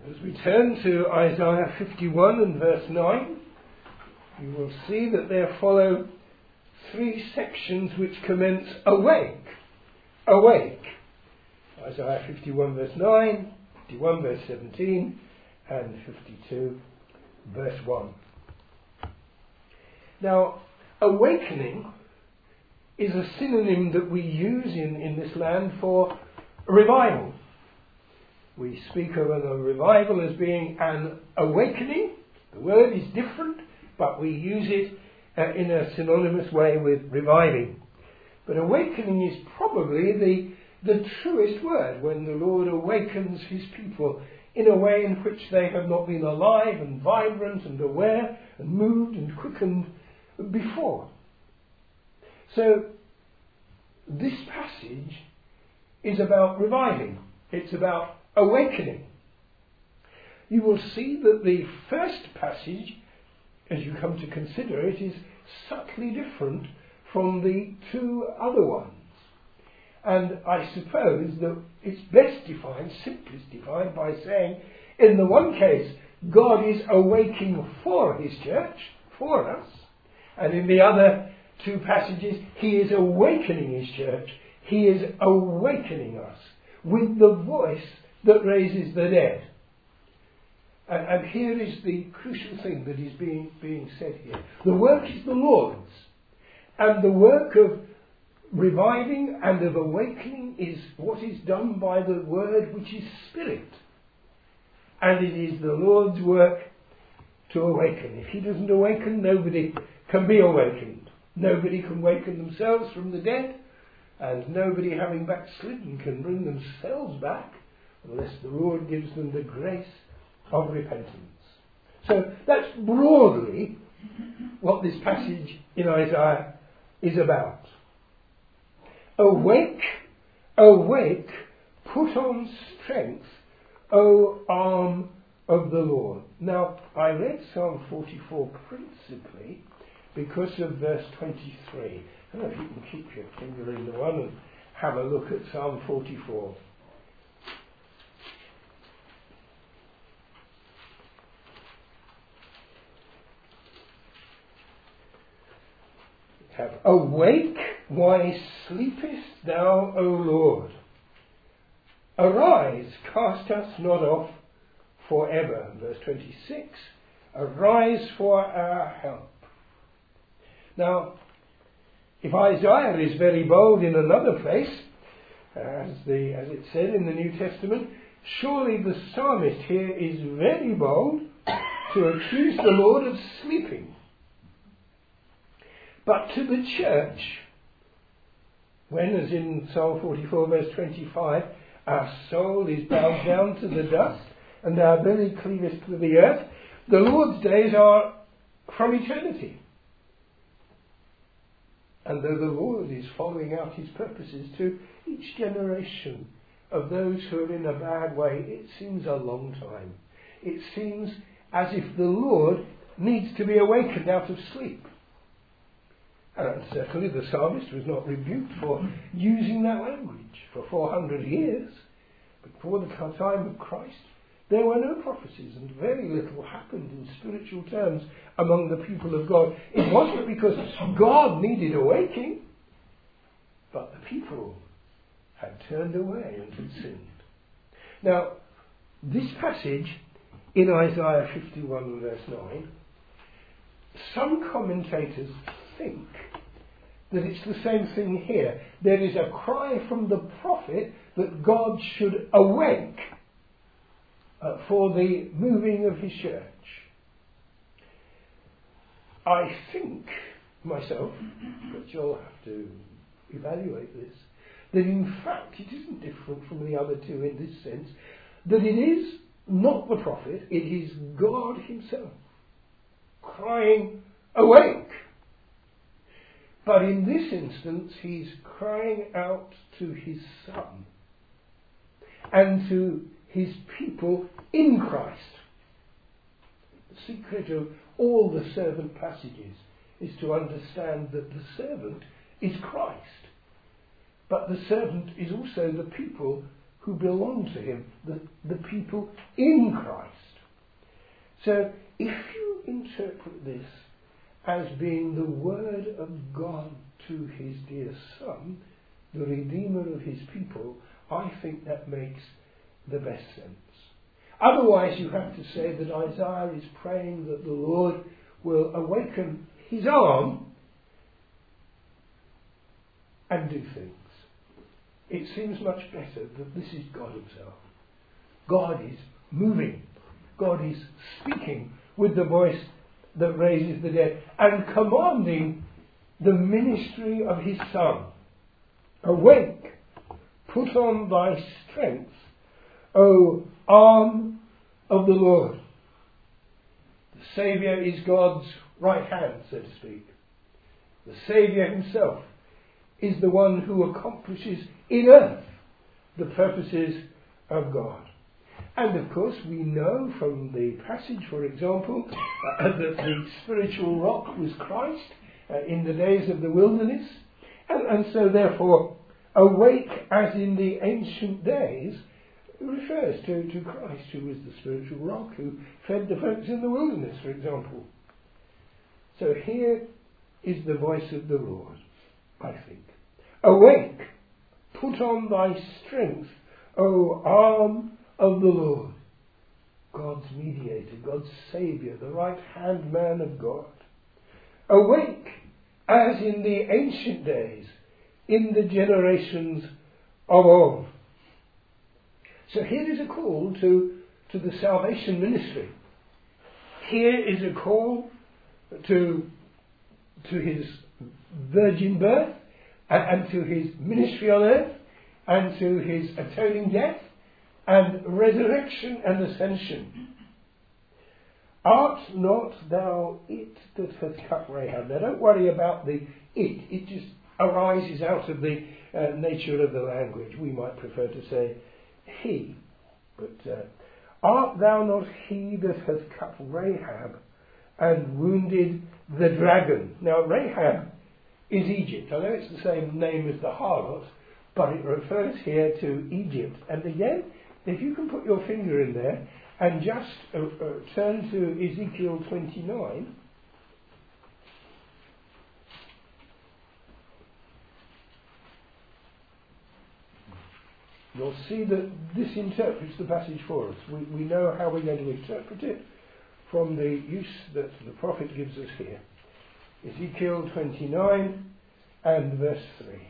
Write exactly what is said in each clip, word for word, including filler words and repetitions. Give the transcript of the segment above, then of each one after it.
As we turn to Isaiah fifty-one and verse nine, you will see that there follow three sections which commence awake, awake. Isaiah fifty-one verse nine, fifty-one verse seventeen, and fifty-two verse one. Now, awakening is a synonym that we use in, in this land for revival. We speak of a revival as being an awakening. The word is different, but we use it uh, in a synonymous way with reviving. But awakening is probably the, the truest word, when the Lord awakens his people in a way in which they have not been alive and vibrant and aware and moved and quickened before. So, this passage is about reviving. It's about awakening. You will see that the first passage, as you come to consider it, is subtly different from the two other ones. And I suppose that it's best defined, simplest defined, by saying, in the one case, God is awaking for his church, for us, and in the other two passages, he is awakening his church. He is awakening us with the voice that raises the dead. And, and here is the crucial thing that is being, being said here. The work is the Lord's. And the work of reviving and of awakening is what is done by the word, which is spirit. And it is the Lord's work to awaken. If he doesn't awaken, nobody can be awakened. Nobody can waken themselves from the dead, and nobody having backslidden can bring themselves back unless the Lord gives them the grace of repentance. So that's broadly what this passage in Isaiah is about. Awake, awake, put on strength, O arm of the Lord. Now, I read Psalm forty-four principally because of verse twenty-three. I don't know if you can keep your finger in the one and have a look at Psalm forty-four. Have, awake, why sleepest thou, O Lord? Arise, cast us not off forever. Verse twenty-six, arise for our help. Now, if Isaiah is very bold in another place, as, the, as it said in the New Testament, surely the psalmist here is very bold to accuse the Lord of sleeping. But to the church, when, as in Psalm forty-four verse twenty-five, our soul is bowed down to the dust and our belly cleaveth to the earth, the Lord's days are from eternity. And though the Lord is following out his purposes to each generation of those who are in a bad way, it seems a long time. It seems as if the Lord needs to be awakened out of sleep. And certainly the psalmist was not rebuked for using that language for four hundred years. Before the time of Christ, there were no prophecies, and very little happened in spiritual terms among the people of God. It wasn't because God needed awakening, but the people had turned away and had sinned. Now, this passage in Isaiah fifty-one verse nine, some commentators think that it's the same thing here. There is a cry from the prophet that God should awake uh, for the moving of his church. I think myself, but you'll have to evaluate this, that in fact it isn't different from the other two in this sense, that it is not the prophet, it is God himself crying, awake! But in this instance, he's crying out to his Son and to his people in Christ. The secret of all the servant passages is to understand that the servant is Christ. But the servant is also the people who belong to him, the, the people in Christ. So if you interpret this as being the word of God to his dear Son, the Redeemer of his people, I think that makes the best sense. Otherwise you have to say that Isaiah is praying that the Lord will awaken his arm and do things. It seems much better that this is God himself. God is moving. God is speaking with the voice that raises the dead and commanding the ministry of his Son. Awake, put on thy strength, O arm of the Lord. The Saviour is God's right hand, so to speak. The Saviour himself is the one who accomplishes in earth the purposes of God. And of course we know from the passage, for example, uh, that the spiritual rock was Christ uh, in the days of the wilderness. And, and so therefore, awake as in the ancient days refers to, to Christ, who was the spiritual rock, who fed the folks in the wilderness, for example. So here is the voice of the Lord, I think. Awake, put on thy strength, O arm of the Lord. God's mediator, God's Saviour, the right-hand man of God. Awake, as in the ancient days, in the generations of old. So here is a call to, to the salvation ministry. Here is a call to, to his virgin birth and, and to his ministry on earth and to his atoning death and resurrection and ascension. Art not thou it that hath cut Rahab? Now don't worry about the it. It just arises out of the uh, nature of the language. We might prefer to say he. But uh, art thou not he that hath cut Rahab and wounded the dragon? Now Rahab is Egypt. I know it's the same name as the harlot, but it refers here to Egypt. And again, if you can put your finger in there and just uh, uh, turn to Ezekiel twenty-nine. You'll see that this interprets the passage for us. We, we know how we're going to interpret it from the use that the prophet gives us here. Ezekiel twenty-nine and verse three.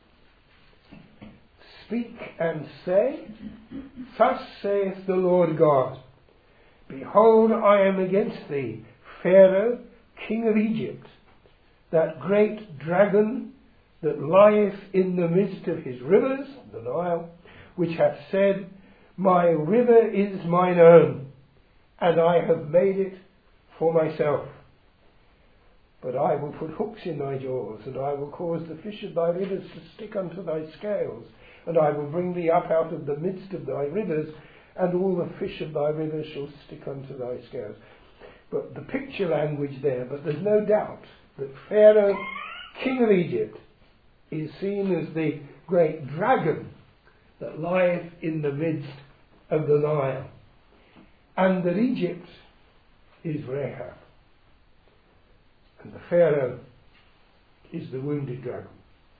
Speak and say, thus saith the Lord God, behold, I am against thee, Pharaoh, king of Egypt, that great dragon that lieth in the midst of his rivers, the Nile, which hath said, my river is mine own, and I have made it for myself. But I will put hooks in thy jaws, and I will cause the fish of thy rivers to stick unto thy scales, and I will bring thee up out of the midst of thy rivers, and all the fish of thy rivers shall stick unto thy scales. But the picture language there, but there's no doubt that Pharaoh, king of Egypt, is seen as the great dragon that lieth in the midst of the Nile, and that Egypt is Rahab, and the Pharaoh is the wounded dragon.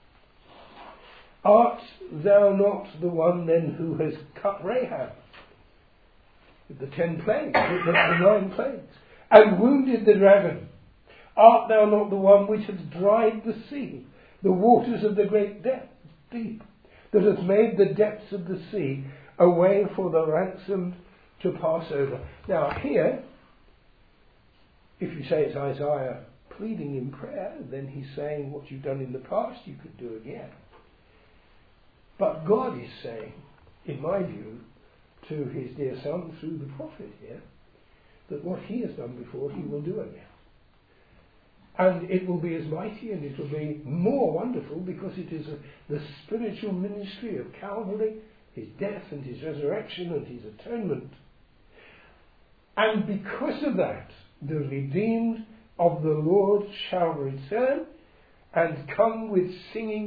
Art thou not the one then who has cut Rahab with the ten plagues, with the, the nine plagues, and wounded the dragon? Art thou not the one which has dried the sea, the waters of the great depth, deep, that hath made the depths of the sea a way for the ransomed to pass over? Now here, if you say it's Isaiah pleading in prayer, then he's saying what you've done in the past you could do again. But God is saying, in my view, to his dear Son through the prophet here, that what he has done before he will do again. And it will be as mighty and it will be more wonderful because it is a, the spiritual ministry of Calvary, his death and his resurrection and his atonement. And because of that, the redeemed of the Lord shall return and come with singing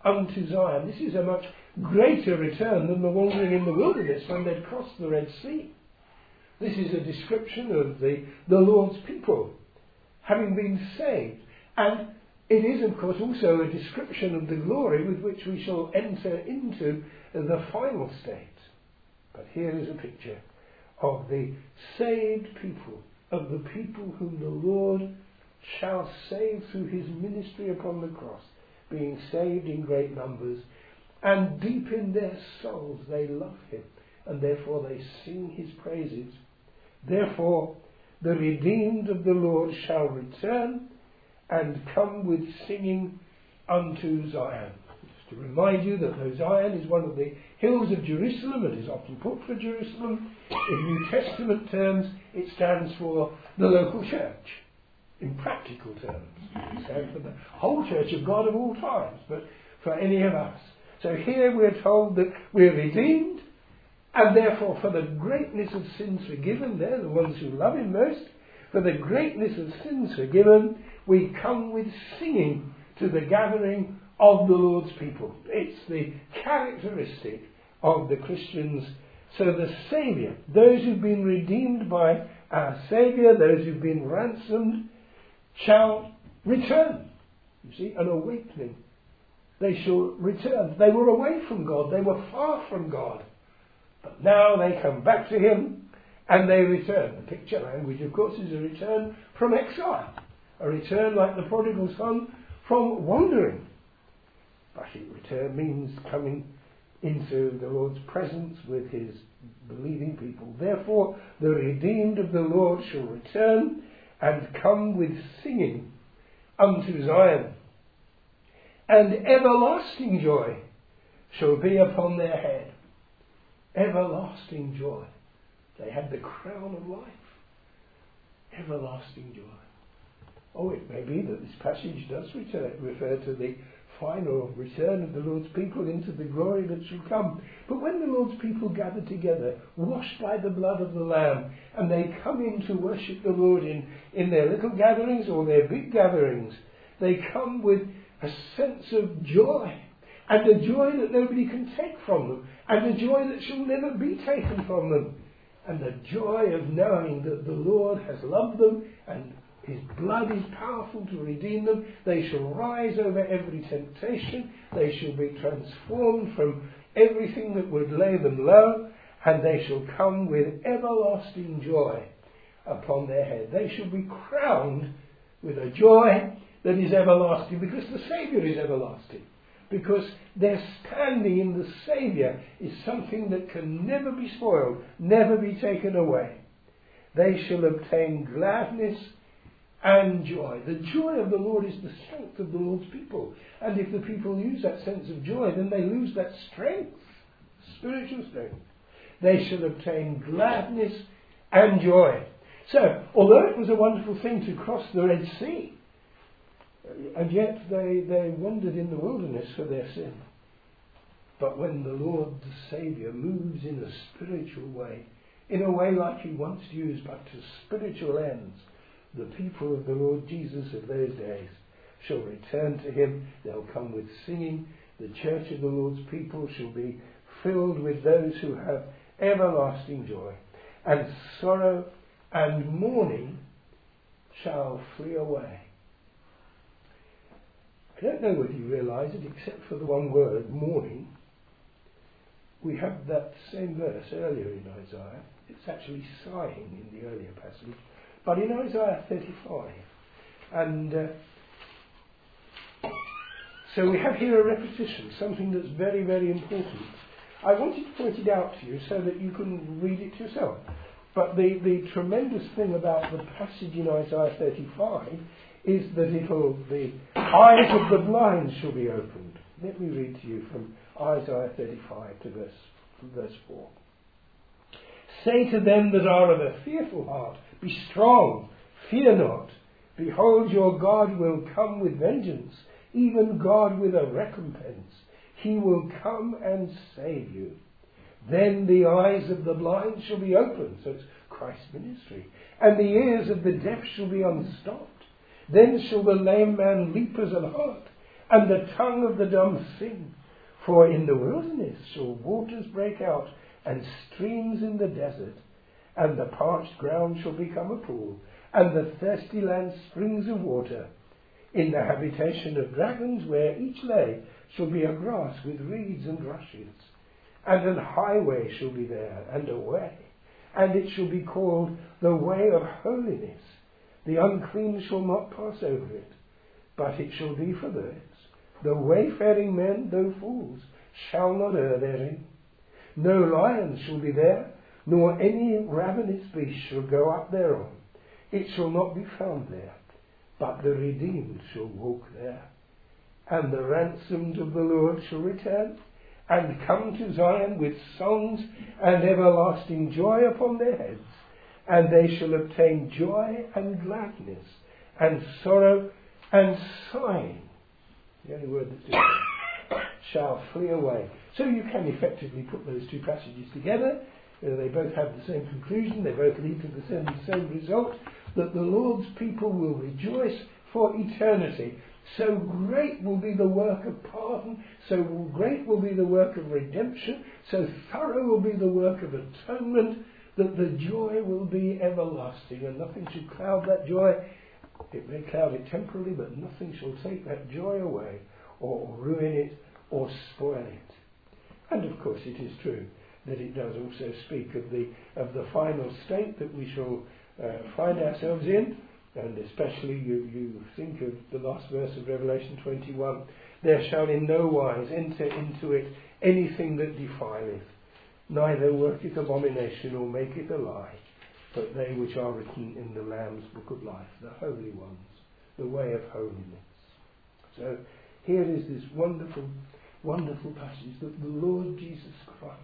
unto Zion. This is a much greater return than the wandering in the wilderness when they'd crossed the Red Sea. This is a description of the, the Lord's people having been saved. And it is, of course, also a description of the glory with which we shall enter into the final state. But here is a picture of the saved people, of the people whom the Lord shall save through his ministry upon the cross, being saved in great numbers, and deep in their souls they love him, and therefore they sing his praises. Therefore the redeemed of the Lord shall return and come with singing unto Zion. Just to remind you that though Zion is one of the hills of Jerusalem, it is often put for Jerusalem. In New Testament terms, it stands for the local church. In practical terms, it stands for the whole church of God of all times, but for any of us. So here we're told that we're redeemed, and therefore for the greatness of sins forgiven, they're the ones who love him most, for the greatness of sins forgiven, we come with singing to the gathering of the Lord's people. It's the characteristic of the Christians. So the Saviour, those who've been redeemed by our Saviour, those who've been ransomed, shall return. You see, an awakening. They shall return. They were away from God. They were far from God. But now they come back to him and they return. The picture language, of course, is a return from exile. A return like the prodigal son from wandering. But it return means coming into the Lord's presence with his believing people. Therefore, the redeemed of the Lord shall return and come with singing unto Zion. And everlasting joy shall be upon their head. Everlasting joy. They had the crown of life. Everlasting joy. Oh, it may be that this passage does return, refer to the final return of the Lord's people into the glory that shall come. But when the Lord's people gather together, washed by the blood of the Lamb, and they come in to worship the Lord in, in their little gatherings or their big gatherings, they come with a sense of joy, and a joy that nobody can take from them, and a joy that shall never be taken from them, and the joy of knowing that the Lord has loved them and his blood is powerful to redeem them. They shall rise over every temptation. They shall be transformed from everything that would lay them low, and they shall come with everlasting joy upon their head. They shall be crowned with a joy that is everlasting, because the Saviour is everlasting. Because their standing in the Saviour is something that can never be spoiled, never be taken away. They shall obtain gladness and joy. The joy of the Lord is the strength of the Lord's people. And if the people lose that sense of joy, then they lose that strength, spiritual strength. They shall obtain gladness and joy. So, although it was a wonderful thing to cross the Red Sea, and yet they, they wandered in the wilderness for their sin. But when the Lord, the Saviour, moves in a spiritual way, in a way like he once used, but to spiritual ends, the people of the Lord Jesus of those days shall return to him. They'll come with singing. The church of the Lord's people shall be filled with those who have everlasting joy. And sorrow and mourning shall flee away. I don't know whether you realise it, except for the one word, mourning. We have that same verse earlier in Isaiah. It's actually sighing in the earlier passage. But in Isaiah thirty-five, and uh, so we have here a repetition, something that's very, very important. I wanted to point it out to you so that you can read it yourself. But the, the tremendous thing about the passage in Isaiah thirty-five is that it'll, the eyes of the blind shall be opened. Let me read to you from Isaiah thirty-five to verse, verse four. Say to them that are of a fearful heart, be strong, fear not. Behold, your God will come with vengeance, even God with a recompense. He will come and save you. Then the eyes of the blind shall be opened, so it's Christ's ministry, and the ears of the deaf shall be unstopped. Then shall the lame man leap as an hart, and the tongue of the dumb sing. For in the wilderness shall waters break out, and streams in the desert, and the parched ground shall become a pool, and the thirsty land springs of water. In the habitation of dragons, where each lay, shall be a grass with reeds and rushes, and an highway shall be there, and a way, and it shall be called the way of holiness. The unclean shall not pass over it, but it shall be for birds. The wayfaring men, though fools, shall not err therein. No lion shall be there, nor any ravenous beast shall go up thereon. It shall not be found there, but the redeemed shall walk there. And the ransomed of the Lord shall return, and come to Zion with songs and everlasting joy upon their heads. And they shall obtain joy and gladness, and sorrow and sighing, the only word that's different, shall flee away. So you can effectively put those two passages together. Uh, they both have the same conclusion. They both lead to the same, same result, that the Lord's people will rejoice for eternity. So great will be the work of pardon, so great will be the work of redemption, so thorough will be the work of atonement, that the joy will be everlasting, and nothing shall cloud that joy. It may cloud it temporarily, but nothing shall take that joy away, or ruin it, or spoil it. And of course it is true that it does also speak of the of the final state that we shall uh, find ourselves in, and especially you, you think of the last verse of Revelation twenty-one, there shall in no wise enter into it anything that defileth, neither worketh abomination or maketh a lie, but they which are written in the Lamb's book of life, the holy ones, the way of holiness. So here is this wonderful, wonderful passage that the Lord Jesus Christ,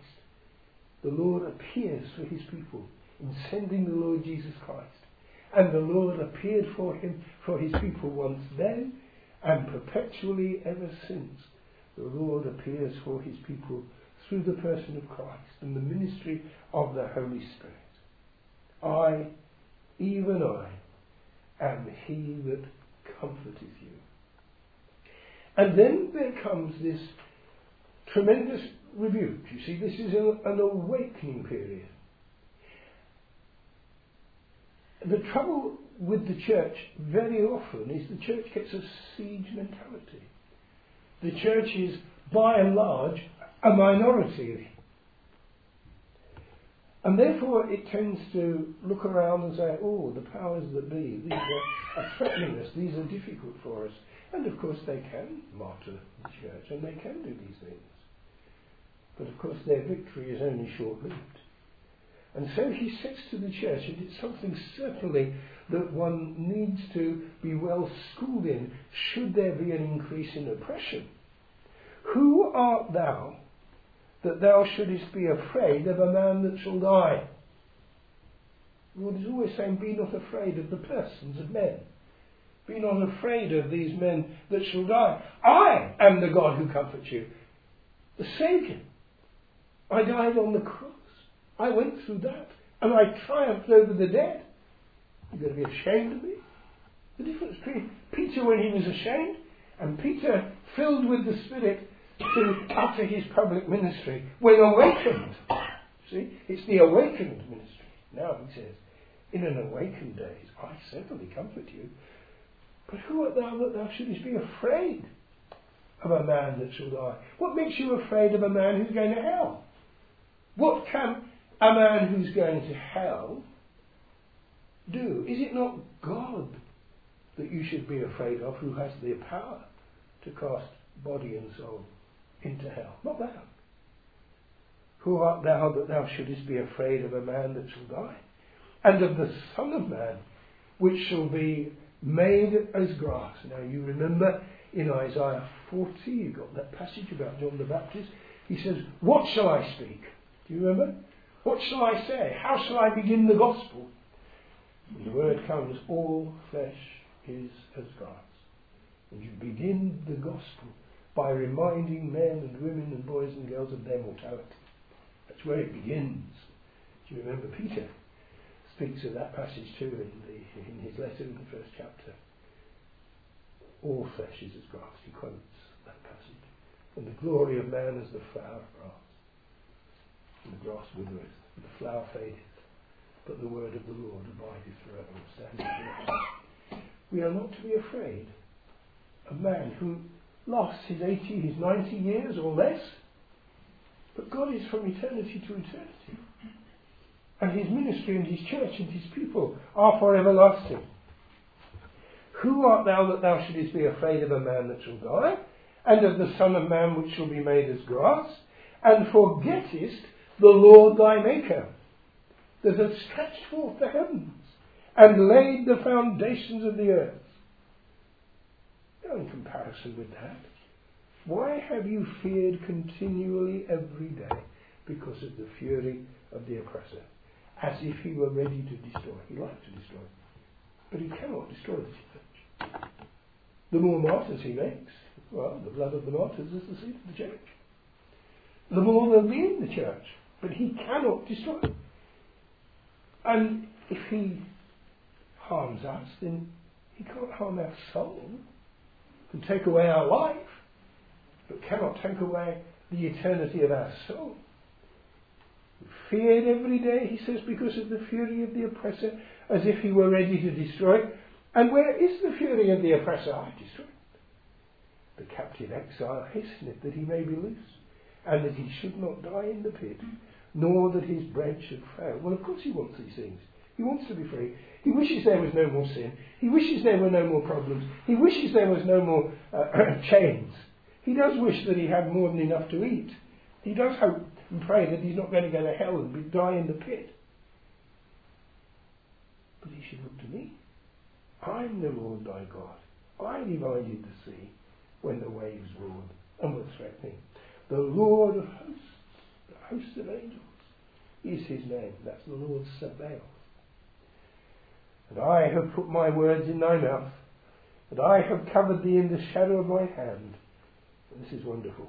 the Lord appears for his people in sending the Lord Jesus Christ. And the Lord appeared for him, for his people once then, and perpetually ever since. The Lord appears for his people through the person of Christ and the ministry of the Holy Spirit. I, even I, am he that comforteth you. And then there comes this tremendous rebuke. You see, this is a, an awakening period. The trouble with the church very often is the church gets a siege mentality. The church is, by and large, a minority. And therefore it tends to look around and say, oh, the powers that be, these are, are threatening us, these are difficult for us. And of course they can martyr the church, and they can do these things. But of course their victory is only short-lived. And so he says to the church, and it's something certainly that one needs to be well schooled in, should there be an increase in oppression. Who art thou that thou shouldest be afraid of a man that shall die? The Lord is always saying, be not afraid of the persons of men. Be not afraid of these men that shall die. I am the God who comforts you. The Saviour. I died on the cross. I went through that, and I triumphed over the dead. You're going to be ashamed of me? The difference between Peter when he was ashamed, and Peter filled with the Spirit to utter his public ministry when awakened. See, it's the awakened ministry. Now he says, in an awakened days, I certainly comfort you. But who art thou that thou shouldest be afraid of a man that shall die? What makes you afraid of a man who's going to hell? What can a man who's going to hell do? Is it not God that you should be afraid of, who has the power to cast body and soul into hell? Not thou. Who art thou that thou shouldest be afraid of a man that shall die? And of the Son of Man, which shall be made as grass. Now you remember in Isaiah forty, you've got that passage about John the Baptist. He says, what shall I speak? Do you remember? What shall I say? How shall I begin the gospel? And the word comes, all flesh is as grass. And you begin the gospel by reminding men and women and boys and girls of their mortality. That's where it begins. Do you remember Peter speaks of that passage too in, the, in his letter in the first chapter. all flesh is as grass. He quotes that passage. And the glory of man as the flower of grass. And the grass withereth, and the flower fadeth, but the word of the Lord abideth forever, standing forever. We are not to be afraid of man who lasts his eighty, his ninety years or less. But God is from eternity to eternity. And his ministry and his church and his people are for everlasting. Who art thou that thou shouldest be afraid of a man that shall die, and of the Son of Man which shall be made as grass, and forgettest the Lord thy Maker, that hath stretched forth the heavens, and laid the foundations of the earth? Now, in comparison with that, why have you feared continually every day because of the fury of the oppressor, as if he were ready to destroy? He likes to destroy, but he cannot destroy the church. The more martyrs he makes, well, the blood of the martyrs is the seed of the church. The more there'll be in the church, but he cannot destroy. And if he harms us, then he can't harm our soul. He can take away our life, but cannot take away the eternity of our soul. Feared every day, he says, because of the fury of the oppressor, as if he were ready to destroy. And where is the fury of the oppressor? I destroy it. The captive exile hasteneth that he may be loose, and that he should not die in the pit, nor that his bread should fail. Well, of course he wants these things. He wants to be free. He wishes there was no more sin. He wishes there were no more problems. He wishes there was no more uh, chains. He does wish that he had more than enough to eat. He does hope and pray that he's not going to go to hell and be, die in the pit. But he should look to me. I'm the Lord thy God. I divided the sea when the waves roared and were threatening. The Lord of hosts, the host of angels, is his name. That's the Lord Sabaoth. And I have put my words in thy mouth, and I have covered thee in the shadow of my hand. And this is wonderful.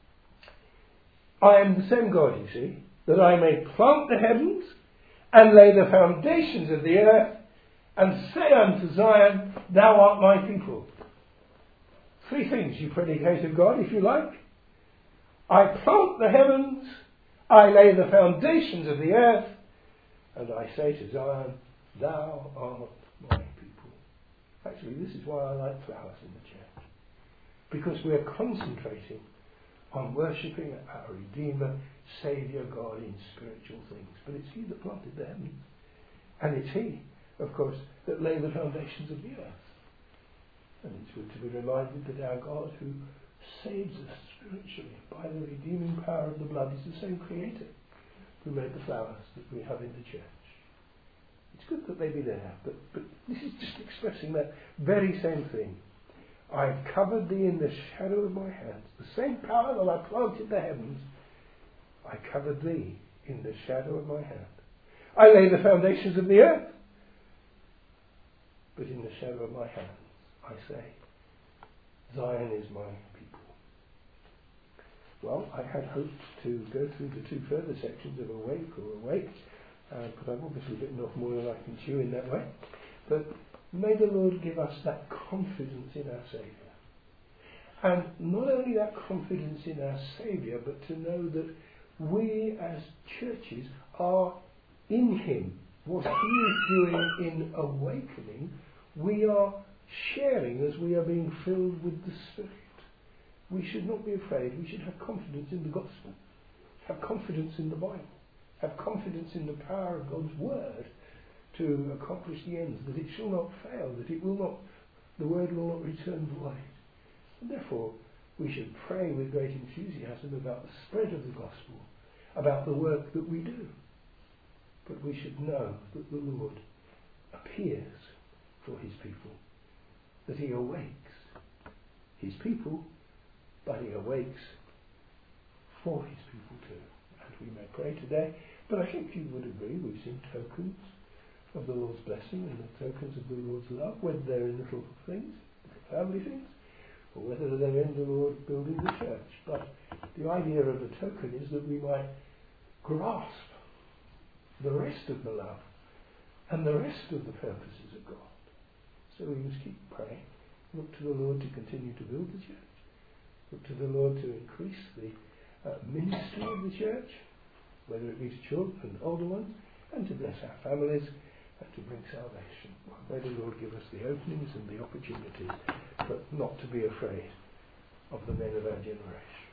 I am the same God, you see, that I may plant the heavens and lay the foundations of the earth, and say unto Zion, thou art my people. Three things you predicate of God, if you like. I plant the heavens, I lay the foundations of the earth, and I say to Zion, thou art my people. Actually, this is why I like flowers in the church. Because we're concentrating on worshipping our Redeemer, Saviour God in spiritual things. But it's he that planted the heavens. And it's he, of course, that laid the foundations of the earth. And it's good to be reminded that our God, who saves us spiritually by the redeeming power of the blood, is the same Creator who made the flowers that we have in the church. It's good that they be there, but, but this is just expressing that very same thing. I've covered thee in the shadow of my hands. The same power that I planted the heavens, I covered thee in the shadow of my hand. I lay the foundations of the earth, but in the shadow of my hands, I say, Zion is my people. Well, I had hoped to go through the two further sections of awake or awake, uh, but I've obviously bitten off more than I can chew in that way. But may the Lord give us that confidence in our Saviour. And not only that confidence in our Saviour, but to know that we as churches are in him. What he is doing in awakening, we are sharing as we are being filled with the Spirit. We should not be afraid. We should have confidence in the gospel. Have confidence in the Bible. Have confidence in the power of God's word to accomplish the ends, that it shall not fail, that it will not, the word will not return void. And therefore, we should pray with great enthusiasm about the spread of the gospel, about the work that we do. But we should know that the Lord appears for his people, that he awakes his people, but he awakes for his people too. And we may pray today, but I think you would agree we've seen tokens of the Lord's blessing and the tokens of the Lord's love, whether they're in little things, little family things, or whether they're in the Lord building the church. But the idea of a token is that we might grasp the rest of the love and the rest of the purposes of God. So we must keep praying Look to the Lord to continue to build the church. Look to the Lord to increase the uh, ministry of the church, whether it be to children and older ones, and to bless our families and to bring salvation. May the Lord give us the openings and the opportunities, but not to be afraid of the men of our generation.